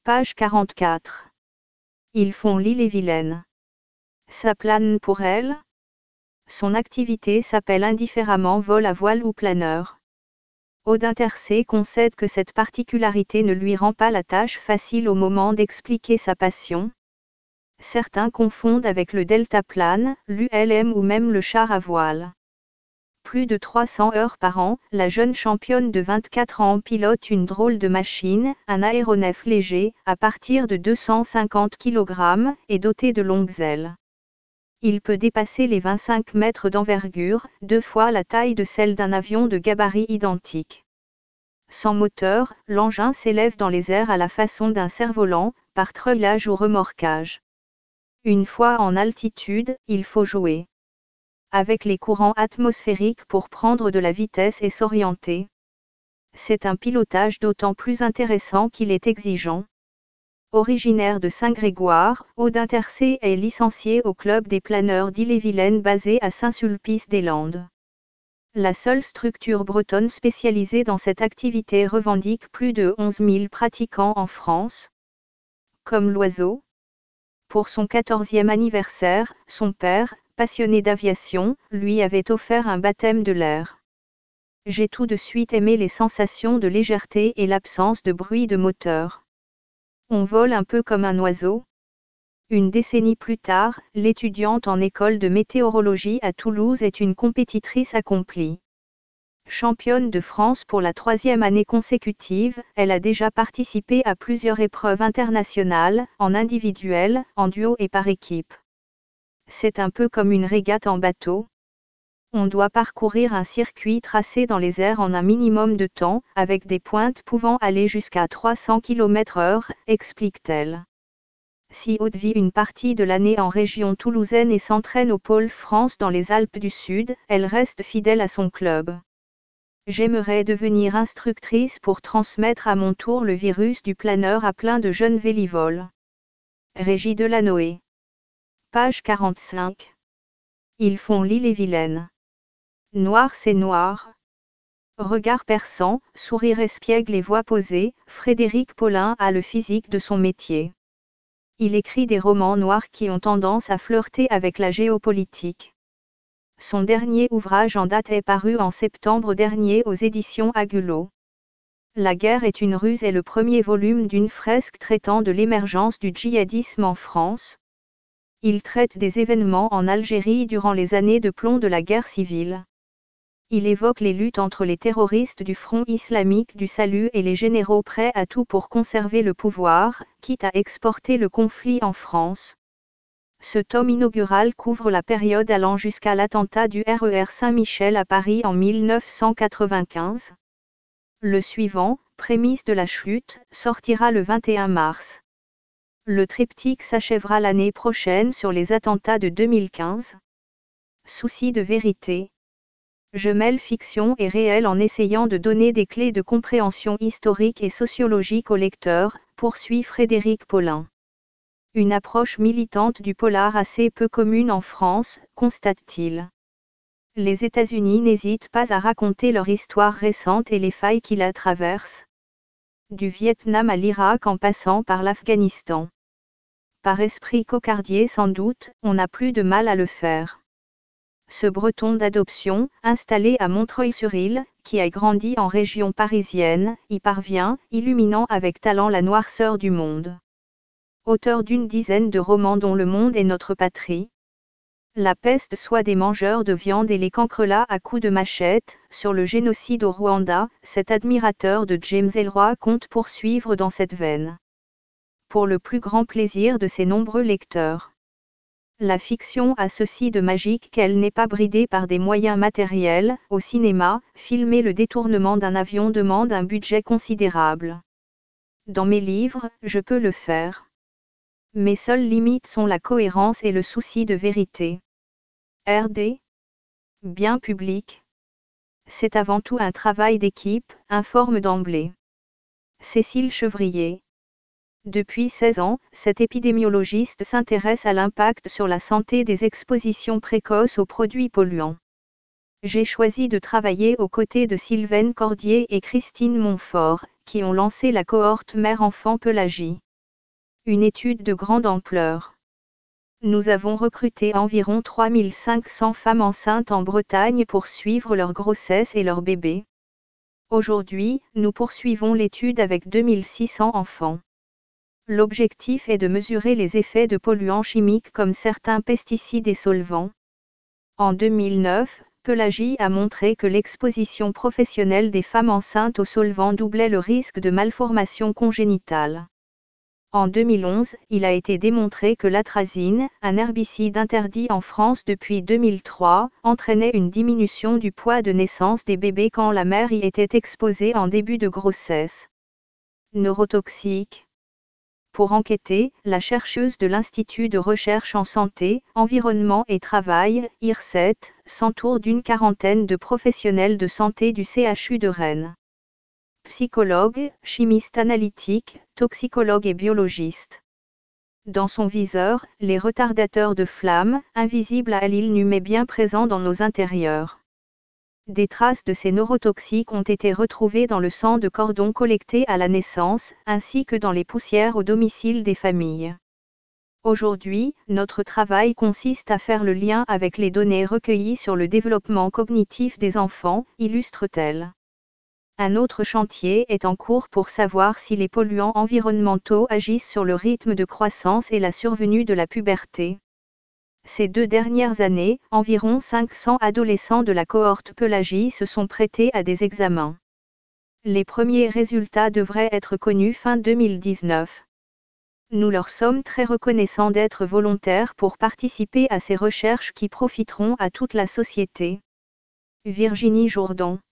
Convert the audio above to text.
Page 44. Ils font l'île-et-Vilaine. Ça plane pour elle? Son activité s'appelle indifféremment vol à voile ou planeur. Aude Intercé concède que cette particularité ne lui rend pas la tâche facile au moment d'expliquer sa passion. Certains confondent avec le deltaplane, l'ULM ou même le char à voile. Plus de 300 heures par an, la jeune championne de 24 ans pilote une drôle de machine, un aéronef léger, à partir de 250 kg, et doté de longues ailes. Il peut dépasser les 25 mètres d'envergure, 2 fois la taille de celle d'un avion de gabarit identique. Sans moteur, l'engin s'élève dans les airs à la façon d'un cerf-volant, par treillage ou remorquage. Une fois en altitude, il faut jouer avec les courants atmosphériques pour prendre de la vitesse et s'orienter. C'est un pilotage d'autant plus intéressant qu'il est exigeant. Originaire de Saint-Grégoire, Aude Intercé est licenciée au Club des planeurs d'Ille-et-Vilaine basé à Saint-Sulpice-des-Landes. La seule structure bretonne spécialisée dans cette activité revendique plus de 11 000 pratiquants en France. Comme l'oiseau. Pour son 14e anniversaire, son père, passionné d'aviation, lui avait offert un baptême de l'air. J'ai tout de suite aimé les sensations de légèreté et l'absence de bruit de moteur. On vole un peu comme un oiseau. Une décennie plus tard, l'étudiante en école de météorologie à Toulouse est une compétitrice accomplie. Championne de France pour la 3e année consécutive, elle a déjà participé à plusieurs épreuves internationales, en individuel, en duo et par équipe. C'est un peu comme une régate en bateau. On doit parcourir un circuit tracé dans les airs en un minimum de temps, avec des pointes pouvant aller jusqu'à 300 km/h, explique-t-elle. Si Aude vit une partie de l'année en région toulousaine et s'entraîne au Pôle France dans les Alpes du Sud, elle reste fidèle à son club. J'aimerais devenir instructrice pour transmettre à mon tour le virus du planeur à plein de jeunes vélivoles. Régie Delanoë. Page 45. Ils font l'île-et-Vilaine. Noir c'est noir. Regard perçant, sourire espiègle et voix posée, Frédéric Paulin a le physique de son métier. Il écrit des romans noirs qui ont tendance à flirter avec la géopolitique. Son dernier ouvrage en date est paru en septembre dernier aux éditions Agulot. La guerre est une ruse est le premier volume d'une fresque traitant de l'émergence du djihadisme en France. Il traite des événements en Algérie durant les années de plomb de la guerre civile. Il évoque les luttes entre les terroristes du Front islamique du salut et les généraux prêts à tout pour conserver le pouvoir, quitte à exporter le conflit en France. Ce tome inaugural couvre la période allant jusqu'à l'attentat du RER Saint-Michel à Paris en 1995. Le suivant, Prémisse de la chute, sortira le 21 mars. Le triptyque s'achèvera l'année prochaine sur les attentats de 2015. Souci de vérité. Je mêle fiction et réel en essayant de donner des clés de compréhension historique et sociologique au lecteur, poursuit Frédéric Paulin. Une approche militante du polar assez peu commune en France, constate-t-il. Les États-Unis n'hésitent pas à raconter leur histoire récente et les failles qui la traversent. Du Vietnam à l'Irak en passant par l'Afghanistan. Par esprit cocardier sans doute, on n'a plus de mal à le faire. Ce Breton d'adoption, installé à Montreuil-sur-Île, qui a grandi en région parisienne, y parvient, illuminant avec talent la noirceur du monde. Auteur d'une dizaine de romans dont Le Monde est notre patrie. La peste soit des mangeurs de viande et les cancrelats à coups de machette, sur le génocide au Rwanda, cet admirateur de James Ellroy compte poursuivre dans cette veine. Pour le plus grand plaisir de ses nombreux lecteurs. La fiction a ceci de magique qu'elle n'est pas bridée par des moyens matériels. Au cinéma, filmer le détournement d'un avion demande un budget considérable. Dans mes livres, je peux le faire. Mes seules limites sont la cohérence et le souci de vérité. RD. Bien public. C'est avant tout un travail d'équipe, informe d'emblée. Cécile Chevrier. Depuis 16 ans, cet épidémiologiste s'intéresse à l'impact sur la santé des expositions précoces aux produits polluants. J'ai choisi de travailler aux côtés de Sylvaine Cordier et Christine Montfort, qui ont lancé la cohorte mère-enfant Pélagie. Une étude de grande ampleur. Nous avons recruté environ 3500 femmes enceintes en Bretagne pour suivre leur grossesse et leur bébé. Aujourd'hui, nous poursuivons l'étude avec 2600 enfants. L'objectif est de mesurer les effets de polluants chimiques comme certains pesticides et solvants. En 2009, Pelagie a montré que l'exposition professionnelle des femmes enceintes aux solvants doublait le risque de malformation congénitale. En 2011, il a été démontré que l'atrazine, un herbicide interdit en France depuis 2003, entraînait une diminution du poids de naissance des bébés quand la mère y était exposée en début de grossesse. Neurotoxique. Pour enquêter, la chercheuse de l'Institut de recherche en santé, environnement et travail, IRSET, s'entoure d'une quarantaine de professionnels de santé du CHU de Rennes. Psychologues, chimistes analytiques, toxicologues et biologistes. Dans son viseur, les retardateurs de flammes, invisibles à l'île nue mais bien présents dans nos intérieurs. Des traces de ces neurotoxiques ont été retrouvées dans le sang de cordons collectés à la naissance, ainsi que dans les poussières au domicile des familles. Aujourd'hui, notre travail consiste à faire le lien avec les données recueillies sur le développement cognitif des enfants, illustre-t-elle. Un autre chantier est en cours pour savoir si les polluants environnementaux agissent sur le rythme de croissance et la survenue de la puberté. Ces 2 dernières années, environ 500 adolescents de la cohorte Pelagie se sont prêtés à des examens. Les premiers résultats devraient être connus fin 2019. Nous leur sommes très reconnaissants d'être volontaires pour participer à ces recherches qui profiteront à toute la société. Virginie Jourdan.